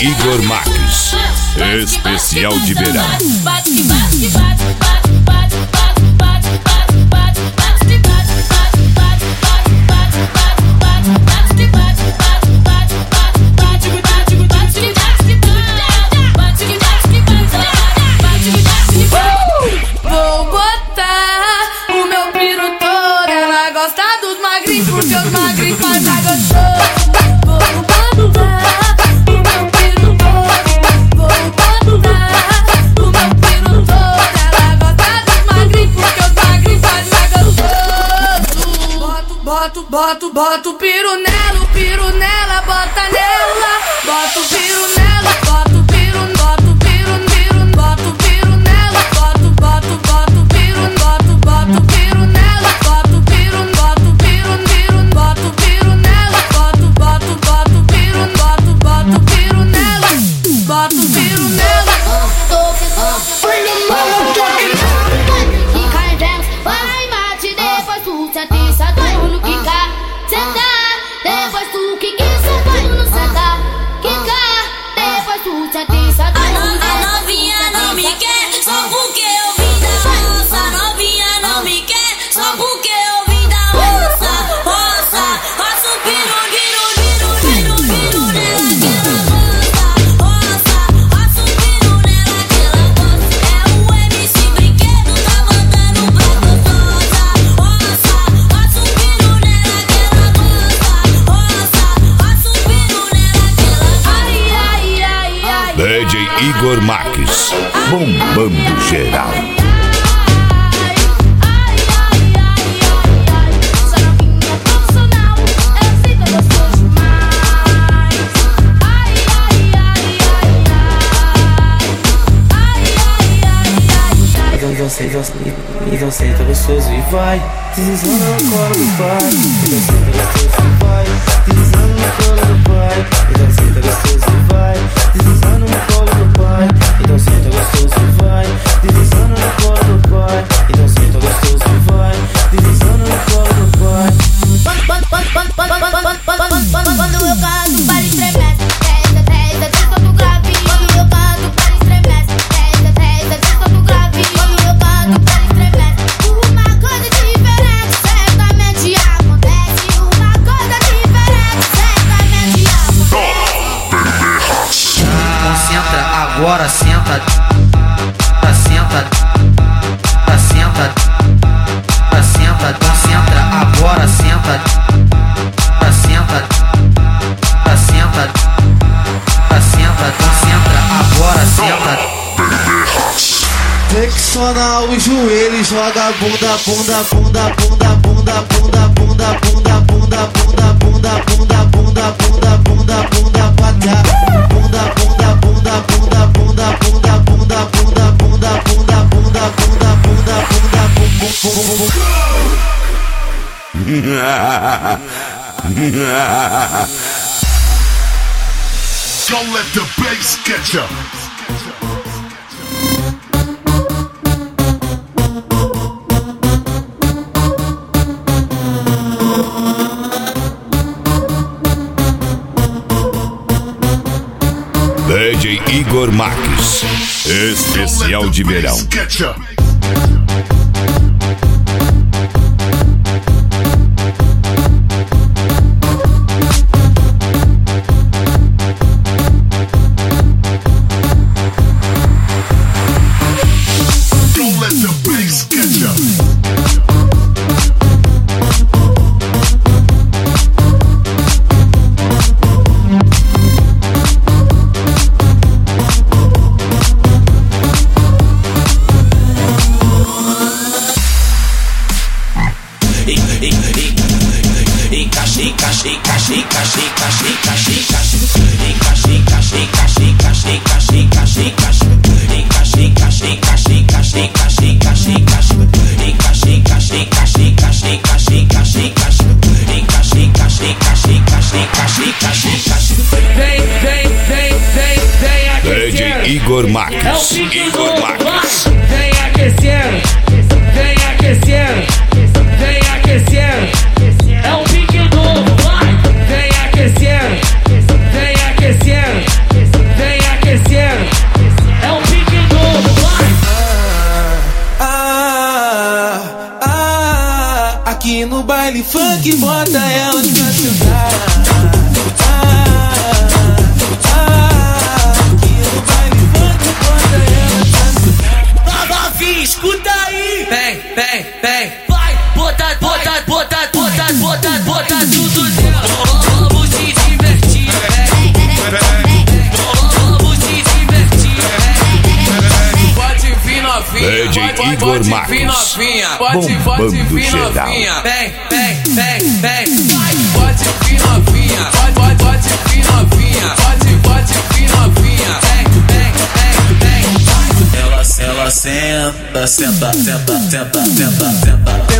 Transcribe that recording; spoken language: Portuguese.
Igor Marques, especial de verão. Vou botar o meu piru todo. Ela gosta dos magrinhos porque os magrinhos faz a gostoso. Vou botar o meu piru todo. Vou botar o meu piru todo. Ela gosta dos magrinhos porque os magrinhos faz a gostoso. Bota o piru nela, bota nela. Bota o piru nela, bota o piru nela. Bota o piru nela, bota o piru nela. Bota o piru nela, bota o piru nela. Bota o piru nela. Quicar dela, vai mate, depois tu se atiça, doido no quicar. Sentar, depois tu que quiser, doido no sentar. Quicar, depois tu se atiça, doido no sentar. A novinha não me quer, só porque eu vim da roça. A novinha não me quer, só porque eu vim da roça. Roça o piru nela que ela gosta. Roça o piru nela que ela gosta. É o MC Brinquedo, tá mandando pra gostosa. Roça o piru nela que ela gosta. Roça o piru nela que ela gosta. DJ Igor Marques, bombando geral. Então senta gostoso e vai deslizando no colo do pai. Então senta gostoso e vai deslizando no colo do pai. Então senta gostoso e vai deslizando no colo do pai. Então senta gostoso e vai deslizando no colo do pai. Então senta gostoso e vai deslizando no colo do pai. Quando eu canto, para estremece. Testa, testa do grave. Quando eu canto, para estremece. Testa, testa do grave. Quando eu canto, para estremece. Uma coisa diferente certamente acontece. Uma coisa diferente certamente acontece. Concentra, agora senta. Senta. Senta. Concentra, agora senta. Senta. Concentra, agora senta. Flexiona o joelho, joga a bunda, bunda, bunda, bunda, bunda, bunda, bunda, bunda, bunda, bunda, bunda, bunda, bunda, bunda, bunda, bunda, bata. Bunda, bunda, bunda, bunda, bunda, bunda, bunda, bunda, bunda, bunda, bunda, bunda, bunda, bunda, bum, bum, Don't let the bass get ya. DJ Igor Marques, especial de verão. DJ Igor Marques. Igor Marques. Vem aquecendo, vem aquecendo, vem aquecendo. É um pique novo, vai. Vem aquecendo, vem aquecendo, vem que bota ela pra sentar. E no baile funk bota ela pra sentar. Novinha, escuta aí. Vem, vem, vem. Vai, bota tudo dentro. Vamos se divertir. Vamos se divertir. Pode vir novinha, DJ Igor Marques, pode vir geral. novinha. Vem, vem, vem, vem. Pode vir novinha, pode vir novinha, pode vir novinha. Vem, vem, vem, vem. Ela senta, senta, senta, senta, senta, senta.